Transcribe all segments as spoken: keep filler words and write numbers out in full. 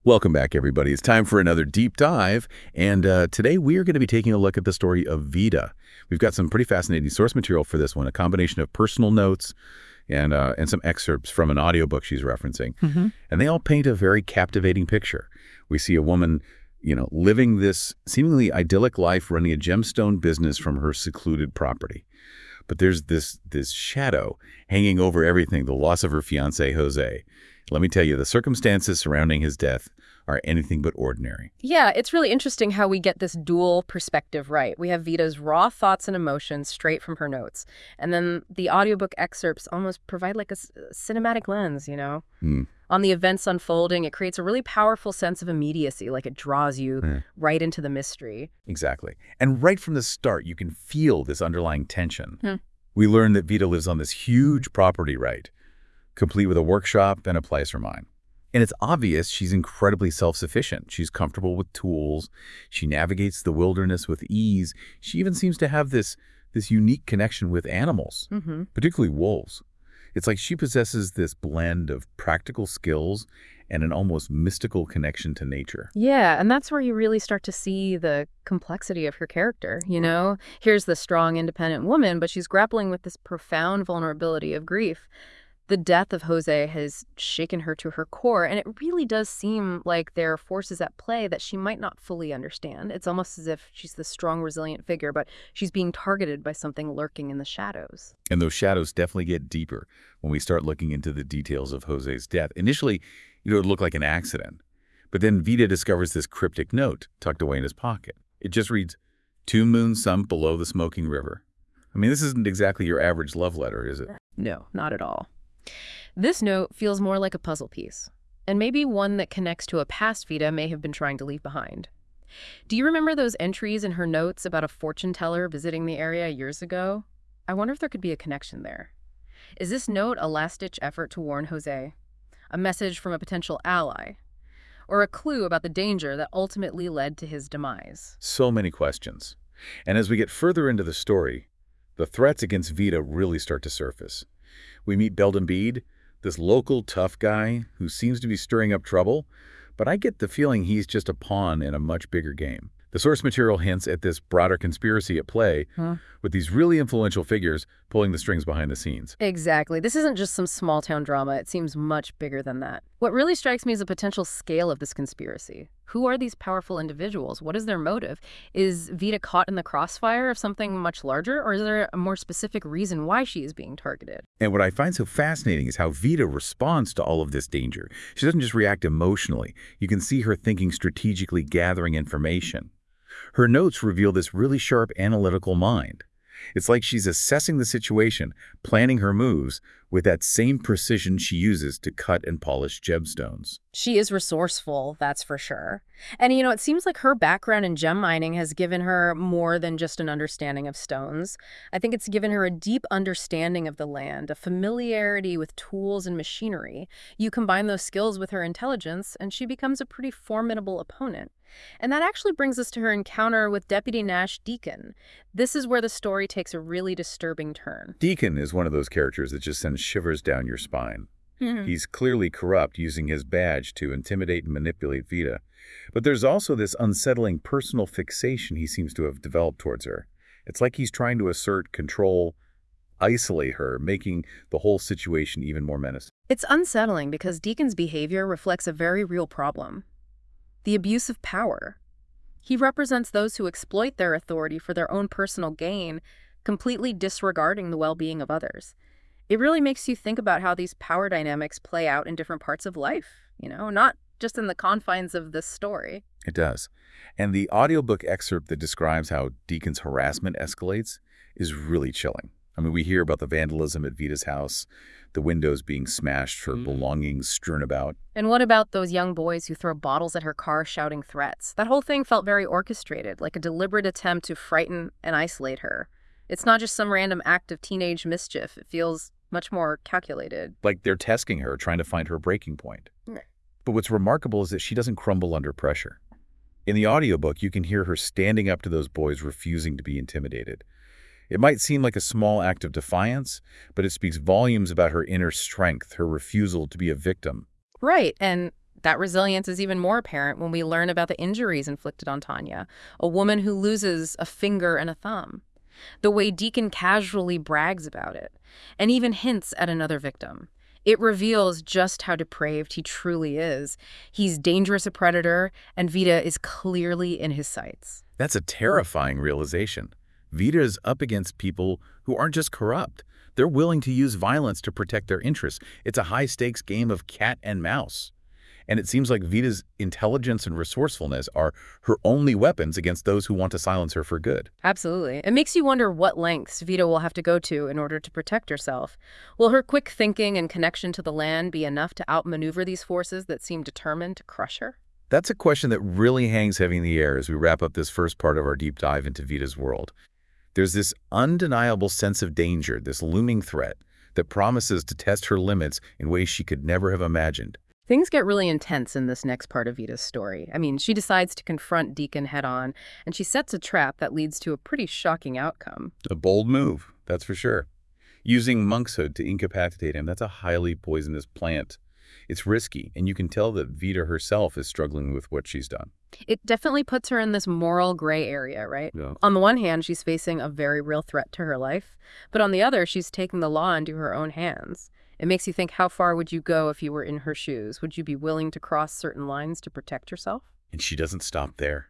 Welcome back, everybody. It's time for another deep dive, and uh, today we are going to be taking a look at the story of Vida. We've got some pretty fascinating source material for this one, a combination of personal notes and uh, and some excerpts from an audiobook she's referencing. Mm-hmm. And they all paint a very captivating picture. We see a woman, you know, living this seemingly idyllic life, running a gemstone business from her secluded property. But there's this this shadow hanging over everything, the loss of her fiancé, Jose. Let me tell you, the circumstances surrounding his death are anything but ordinary. Yeah, it's really interesting how we get this dual perspective right. We have Vida's raw thoughts and emotions straight from her notes. And then the audiobook excerpts almost provide like a s- cinematic lens, you know? Hmm. On the events unfolding, it creates a really powerful sense of immediacy, like it draws you Yeah. right into the mystery. Exactly. And right from the start, you can feel this underlying tension. Hmm. We learn that Vida lives on this huge property right, complete with a workshop and a placer mine. And it's obvious she's incredibly self-sufficient. She's comfortable with tools. She navigates the wilderness with ease. She even seems to have this, this unique connection with animals, Mm-hmm. particularly wolves. It's like she possesses this blend of practical skills and an almost mystical connection to nature. Yeah, and that's where you really start to see the complexity of her character, you know? Here's the strong, independent woman, but she's grappling with this profound vulnerability of grief. The death of Jose has shaken her to her core, and it really does seem like there are forces at play that she might not fully understand. It's almost as if she's this strong, resilient figure, but she's being targeted by something lurking in the shadows. And those shadows definitely get deeper when we start looking into the details of Jose's death. Initially, you know, it looked like an accident. But then Vida discovers this cryptic note tucked away in his pocket. It just reads, "Two moons sunk below the smoking river." I mean, this isn't exactly your average love letter, is it? No, not at all. This note feels more like a puzzle piece, and maybe one that connects to a past Vida may have been trying to leave behind. Do you remember those entries in her notes about a fortune teller visiting the area years ago? I wonder if there could be a connection there. Is this note a last-ditch effort to warn Jose? A message from a potential ally? Or a clue about the danger that ultimately led to his demise? So many questions. And as we get further into the story, the threats against Vida really start to surface. We meet Belden Bede, this local tough guy who seems to be stirring up trouble, but I get the feeling he's just a pawn in a much bigger game. The source material hints at this broader conspiracy at play, Huh? with these really influential figures pulling the strings behind the scenes. Exactly. This isn't just some small-town drama. It seems much bigger than that. What really strikes me is the potential scale of this conspiracy. Who are these powerful individuals? What is their motive? Is Vida caught in the crossfire of something much larger, or is there a more specific reason why she is being targeted? And what I find so fascinating is how Vida responds to all of this danger. She doesn't just react emotionally. You can see her thinking strategically, gathering information. Her notes reveal this really sharp analytical mind. It's like she's assessing the situation, planning her moves with that same precision she uses to cut and polish gemstones. She is resourceful, that's for sure. And, you know, it seems like her background in gem mining has given her more than just an understanding of stones. I think it's given her a deep understanding of the land, a familiarity with tools and machinery. You combine those skills with her intelligence, and she becomes a pretty formidable opponent. And that actually brings us to her encounter with Deputy Nash Deacon. This is where the story takes a really disturbing turn. Deacon is one of those characters that just sends shivers down your spine. He's clearly corrupt, using his badge to intimidate and manipulate Vida. But there's also this unsettling personal fixation he seems to have developed towards her. It's like he's trying to assert control, isolate her, making the whole situation even more menacing. It's unsettling because Deacon's behavior reflects a very real problem: the abuse of power. He represents those who exploit their authority for their own personal gain, completely disregarding the well-being of others. It really makes you think about how these power dynamics play out in different parts of life, you know, not just in the confines of this story. It does. And the audiobook excerpt that describes how Deacon's harassment escalates is really chilling. I mean, we hear about the vandalism at Vida's house, the windows being smashed, her belongings strewn about. And what about those young boys who throw bottles at her car shouting threats? That whole thing felt very orchestrated, like a deliberate attempt to frighten and isolate her. It's not just some random act of teenage mischief. It feels much more calculated. Like they're testing her, trying to find her breaking point. Right. But what's remarkable is that she doesn't crumble under pressure. In the audiobook, you can hear her standing up to those boys, refusing to be intimidated. It might seem like a small act of defiance, but it speaks volumes about her inner strength, her refusal to be a victim. Right, and That resilience is even more apparent when we learn about the injuries inflicted on Tanya, a woman who loses a finger and a thumb. The way Deacon casually brags about it, and even hints at another victim. It reveals just how depraved he truly is. He's dangerous a predator, and Vita is clearly in his sights. That's a terrifying realization. Vita is up against people who aren't just corrupt. They're willing to use violence to protect their interests. It's a high-stakes game of cat and mouse. And it seems like Vita's intelligence and resourcefulness are her only weapons against those who want to silence her for good. Absolutely. It makes you wonder what lengths Vita will have to go to in order to protect herself. Will her quick thinking and connection to the land be enough to outmaneuver these forces that seem determined to crush her? That's a question that really hangs heavy in the air as we wrap up this first part of our deep dive into Vita's world. There's this undeniable sense of danger, this looming threat, that promises to test her limits in ways she could never have imagined. Things get really intense in this next part of Vita's story. I mean, she decides to confront Deacon head-on, and she sets a trap that leads to a pretty shocking outcome. A bold move, that's for sure. Using monkshood to incapacitate him, that's a highly poisonous plant. It's risky, and you can tell that Vita herself is struggling with what she's done. It definitely puts her in this moral gray area, right? Yeah. On the one hand, she's facing a very real threat to her life, but on the other, she's taking the law into her own hands. It makes you think, how far would you go if you were in her shoes? Would you be willing to cross certain lines to protect yourself? And she doesn't stop there.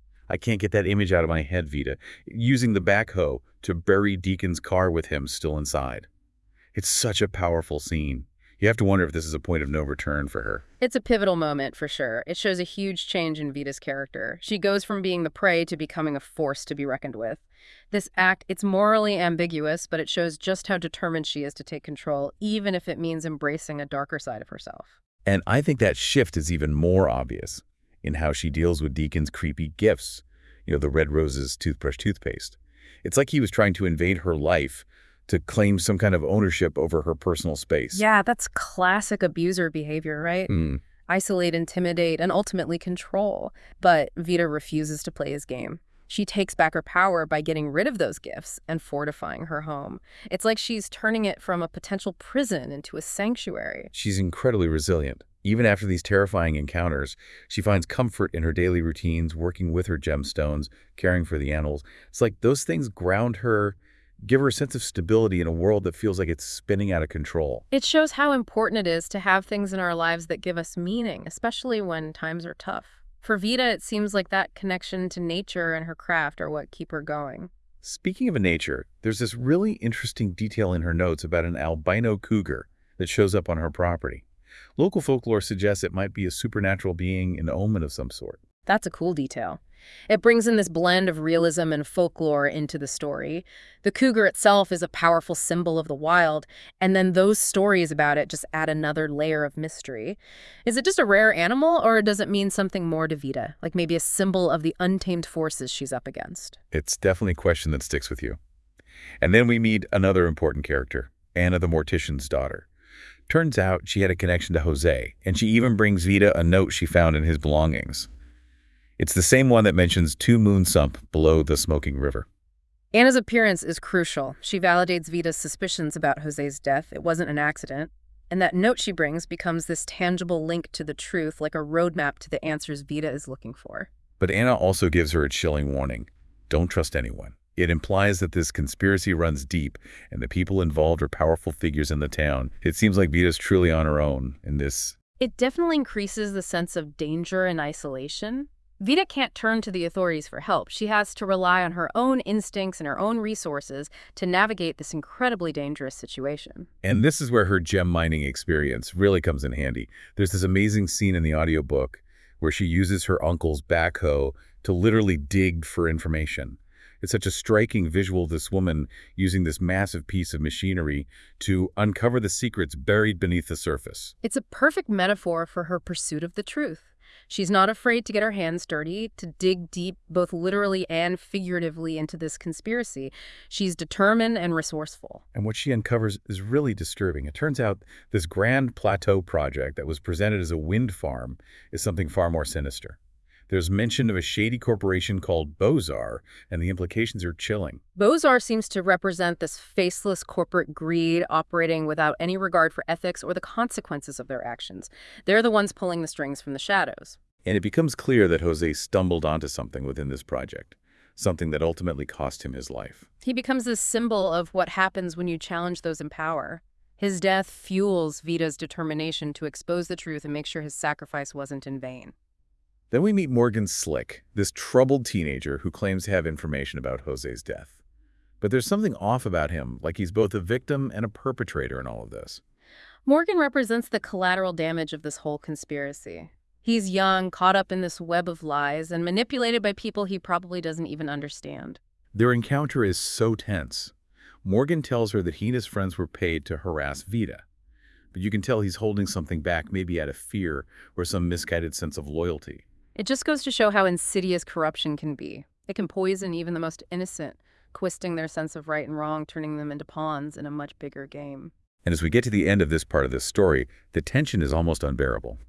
I can't get that image out of my head, Vita, using the backhoe to bury Deacon's car with him still inside. It's such a powerful scene. You have to wonder if this is a point of no return for her. It's a pivotal moment, for sure. It shows a huge change in Vita's character. She goes from being the prey to becoming a force to be reckoned with. This act, it's morally ambiguous, but it shows just how determined she is to take control, even if it means embracing a darker side of herself. And I think that shift is even more obvious in how she deals with Deacon's creepy gifts. You know, the Red Rose's toothbrush toothpaste. It's like he was trying to invade her life to claim some kind of ownership over her personal space. Yeah, that's classic abuser behavior, right? Mm. Isolate, intimidate, and ultimately control. But Vita refuses to play his game. She takes back her power by getting rid of those gifts and fortifying her home. It's like she's turning it from a potential prison into a sanctuary. She's incredibly resilient. Even after these terrifying encounters, she finds comfort in her daily routines, working with her gemstones, caring for the animals. It's like those things ground her, give her a sense of stability in a world that feels like it's spinning out of control. It shows how important it is to have things in our lives that give us meaning, especially when times are tough. For Vita, it seems like that connection to nature and her craft are what keep her going. Speaking of nature, there's this really interesting detail in her notes about an albino cougar that shows up on her property. Local folklore suggests it might be a supernatural being, an omen of some sort. That's a cool detail. It brings in this blend of realism and folklore into the story. The cougar itself is a powerful symbol of the wild, and then those stories about it just add another layer of mystery. Is it just a rare animal, or does it mean something more to Vita, like maybe a symbol of the untamed forces she's up against? It's definitely a question that sticks with you. And then we meet another important character, Anna the Mortician's daughter. Turns out she had a connection to Jose, and she even brings Vita a note she found in his belongings. It's the same one that mentions two moon sump below the smoking river. Anna's appearance is crucial. She validates Vita's suspicions about Jose's death. It wasn't an accident. And that note she brings becomes this tangible link to the truth, like a roadmap to the answers Vita is looking for. But Anna also gives her a chilling warning. Don't trust anyone. It implies that this conspiracy runs deep, and the people involved are powerful figures in the town. It seems like Vita's truly on her own in this. It definitely increases the sense of danger and isolation. Vita can't turn to the authorities for help. She has to rely on her own instincts and her own resources to navigate this incredibly dangerous situation. And this is where her gem mining experience really comes in handy. There's this amazing scene in the audiobook where she uses her uncle's backhoe to literally dig for information. It's such a striking visual of this woman using this massive piece of machinery to uncover the secrets buried beneath the surface. It's a perfect metaphor for her pursuit of the truth. She's not afraid to get her hands dirty, to dig deep, both literally and figuratively, into this conspiracy. She's determined and resourceful. And what she uncovers is really disturbing. It turns out this Grand Plateau project that was presented as a wind farm is something far more sinister. There's mention of a shady corporation called Bozar, and the implications are chilling. Bozar seems to represent this faceless corporate greed operating without any regard for ethics or the consequences of their actions. They're the ones pulling the strings from the shadows. And it becomes clear that Jose stumbled onto something within this project, something that ultimately cost him his life. He becomes this symbol of what happens when you challenge those in power. His death fuels Vita's determination to expose the truth and make sure his sacrifice wasn't in vain. Then we meet Morgan Slick, this troubled teenager who claims to have information about Jose's death. But there's something off about him, like he's both a victim and a perpetrator in all of this. Morgan represents the collateral damage of this whole conspiracy. He's young, caught up in this web of lies, and manipulated by people he probably doesn't even understand. Their encounter is so tense. Morgan tells her that he and his friends were paid to harass Vita. But you can tell he's holding something back, maybe out of fear or some misguided sense of loyalty. It just goes to show how insidious corruption can be. It can poison even the most innocent, twisting their sense of right and wrong, turning them into pawns in a much bigger game. And as we get to the end of this part of this story, the tension is almost unbearable.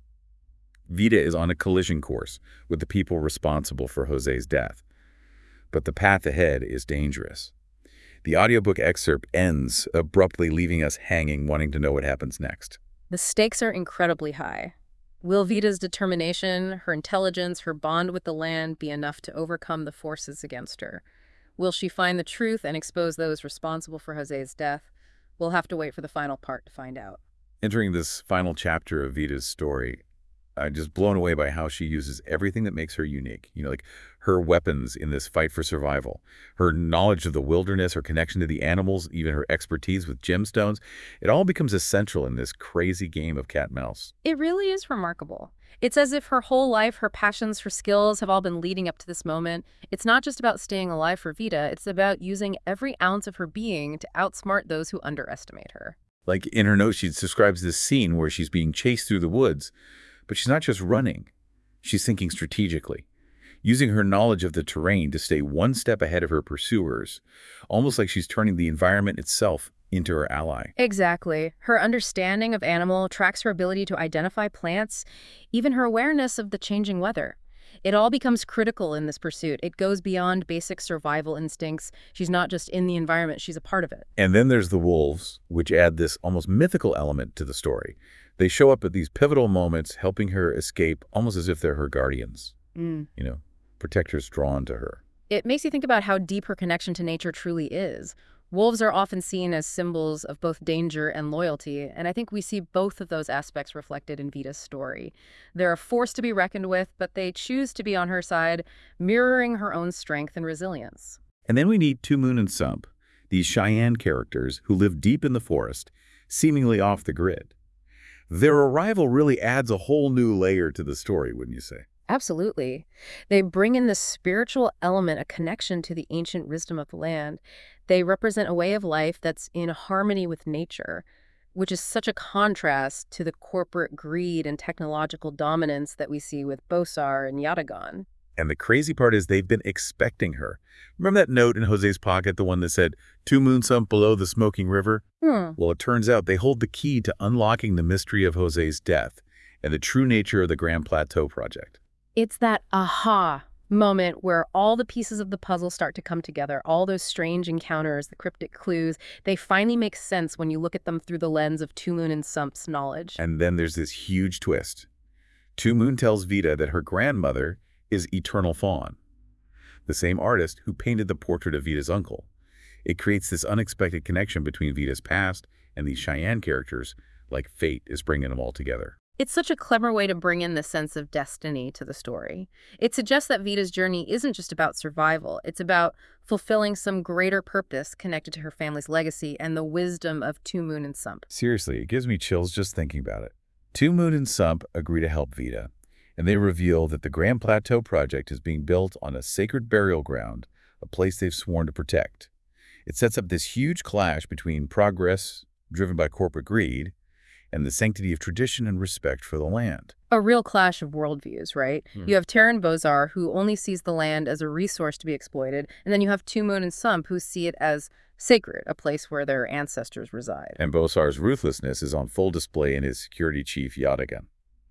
Vita is on a collision course with the people responsible for Jose's death. But the path ahead is dangerous. The audiobook excerpt ends abruptly, leaving us hanging, wanting to know what happens next. The stakes are incredibly high. Will Vita's determination, her intelligence, her bond with the land be enough to overcome the forces against her? Will she find the truth and expose those responsible for Jose's death? We'll have to wait for the final part to find out. Entering this final chapter of Vita's story, I'm just blown away by how she uses everything that makes her unique. You know, like her weapons in this fight for survival, her knowledge of the wilderness, her connection to the animals, even her expertise with gemstones. It all becomes essential in this crazy game of cat and mouse. It really is remarkable. It's as if her whole life, her passions, her skills have all been leading up to this moment. It's not just about staying alive for Vita, it's about using every ounce of her being to outsmart those who underestimate her. Like in her note, she describes this scene where she's being chased through the woods. But she's not just running. She's thinking strategically, using her knowledge of the terrain to stay one step ahead of her pursuers, almost like she's turning the environment itself into her ally. Exactly. Her understanding of animal tracks her ability to identify plants, even her awareness of the changing weather. It all becomes critical in this pursuit. It goes beyond basic survival instincts. She's not just in the environment, she's a part of it. And then there's the wolves, which add this almost mythical element to the story. They show up at these pivotal moments, helping her escape almost as if they're her guardians. Mm. You know, protectors drawn to her. It makes you think about how deep her connection to nature truly is. Wolves are often seen as symbols of both danger and loyalty, and I think we see both of those aspects reflected in Vita's story. They're a force to be reckoned with, but they choose to be on her side, mirroring her own strength and resilience. And then we need Two Moon and Sump, these Cheyenne characters who live deep in the forest, seemingly off the grid. Their arrival really adds a whole new layer to the story, wouldn't you say? Absolutely. They bring in the spiritual element, a connection to the ancient wisdom of the land. They represent a way of life that's in harmony with nature, which is such a contrast to the corporate greed and technological dominance that we see with Bosar and Yatagan. And the crazy part is they've been expecting her. Remember that note in Jose's pocket, the one that said, Two Moon Sump below the smoking river? Hmm. Well, it turns out they hold the key to unlocking the mystery of Jose's death and the true nature of the Grand Plateau Project. It's that aha moment where all the pieces of the puzzle start to come together, all those strange encounters, the cryptic clues, they finally make sense when you look at them through the lens of Two Moon and Sump's knowledge. And then there's this huge twist. Two Moon tells Vita that her grandmother is Eternal Fawn, the same artist who painted the portrait of Vita's uncle. It creates this unexpected connection between Vita's past and these Cheyenne characters, like fate is bringing them all together. It's such a clever way to bring in the sense of destiny to the story. It suggests that Vita's journey isn't just about survival. It's about fulfilling some greater purpose connected to her family's legacy and the wisdom of Two Moon and Sump. Seriously, it gives me chills just thinking about it. Two Moon and Sump agree to help Vita, and they reveal that the Grand Plateau Project is being built on a sacred burial ground, a place they've sworn to protect. It sets up this huge clash between progress driven by corporate greed and the sanctity of tradition and respect for the land. A real clash of worldviews, right? Hmm. You have Terran Bozar, who only sees the land as a resource to be exploited, and then you have Two Moon and Sump, who see it as sacred, a place where their ancestors reside. And Bosar's ruthlessness is on full display in his security chief, Yatagan.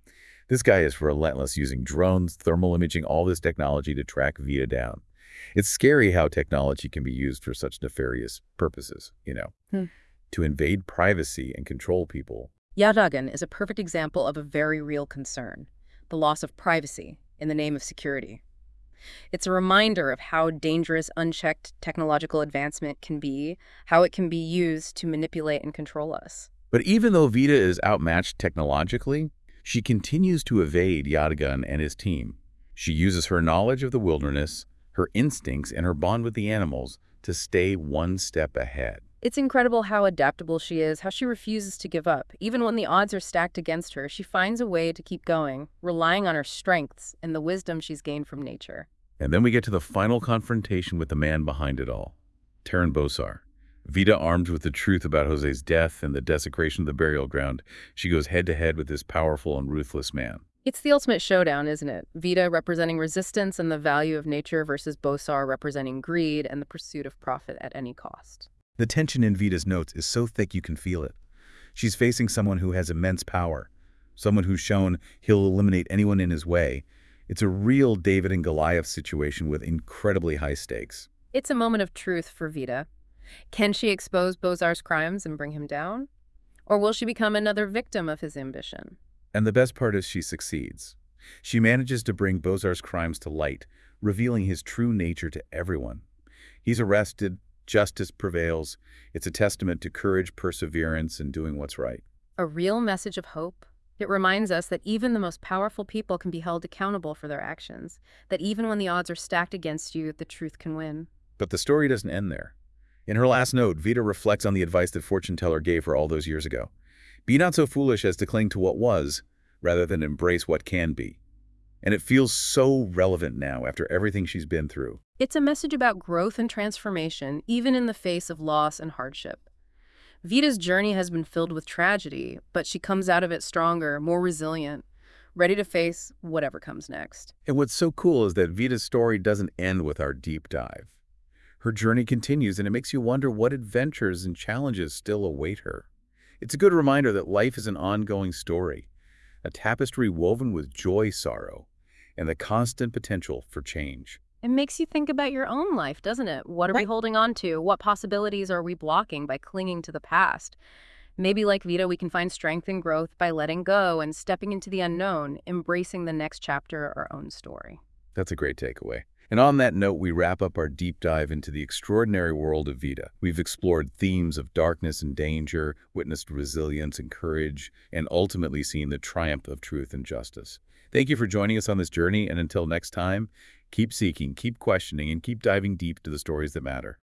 This guy is relentless, using drones, thermal imaging, all this technology to track Vita down. It's scary how technology can be used for such nefarious purposes, you know, Hmm. to invade privacy and control people. Yadagan is a perfect example of a very real concern, the loss of privacy in the name of security. It's a reminder of how dangerous unchecked technological advancement can be, how it can be used to manipulate and control us. But even though Vita is outmatched technologically, she continues to evade Yadagun and his team. She uses her knowledge of the wilderness, her instincts, and her bond with the animals to stay one step ahead. It's incredible how adaptable she is, how she refuses to give up. Even when the odds are stacked against her, she finds a way to keep going, relying on her strengths and the wisdom she's gained from nature. And then we get to the final confrontation with the man behind it all, Taran Bosar. Vita, armed with the truth about Jose's death and the desecration of the burial ground, she goes head-to-head with this powerful and ruthless man. It's the ultimate showdown, isn't it? Vita representing resistance and the value of nature versus Bosar representing greed and the pursuit of profit at any cost. The tension in Vita's notes is so thick you can feel it. She's facing someone who has immense power, someone who's shown he'll eliminate anyone in his way. It's a real David and Goliath situation with incredibly high stakes. It's a moment of truth for Vita. Can she expose Bosar's crimes and bring him down? Or will she become another victim of his ambition? And the best part is she succeeds. She manages to bring Bosar's crimes to light, revealing his true nature to everyone. He's arrested, justice prevails. It's a testament to courage, perseverance, and doing what's right. A real message of hope. It reminds us that even the most powerful people can be held accountable for their actions, that even when the odds are stacked against you, the truth can win. But the story doesn't end there. In her last note, Vita reflects on the advice that fortune teller gave her all those years ago. Be not so foolish as to cling to what was, rather than embrace what can be. And it feels so relevant now after everything she's been through. It's a message about growth and transformation, even in the face of loss and hardship. Vita's journey has been filled with tragedy, but she comes out of it stronger, more resilient, ready to face whatever comes next. And what's so cool is that Vita's story doesn't end with our deep dive. Her journey continues, and it makes you wonder what adventures and challenges still await her. It's a good reminder that life is an ongoing story, a tapestry woven with joy, sorrow, and the constant potential for change. It makes you think about your own life, doesn't it? What are we Right. holding on to? What possibilities are we blocking by clinging to the past? Maybe like Vita, we can find strength and growth by letting go and stepping into the unknown, embracing the next chapter of our own story. That's a great takeaway. And on that note, we wrap up our deep dive into the extraordinary world of Vita. We've explored themes of darkness and danger, witnessed resilience and courage, and ultimately seen the triumph of truth and justice. Thank you for joining us on this journey, and until next time, keep seeking, keep questioning, and keep diving deep to the stories that matter.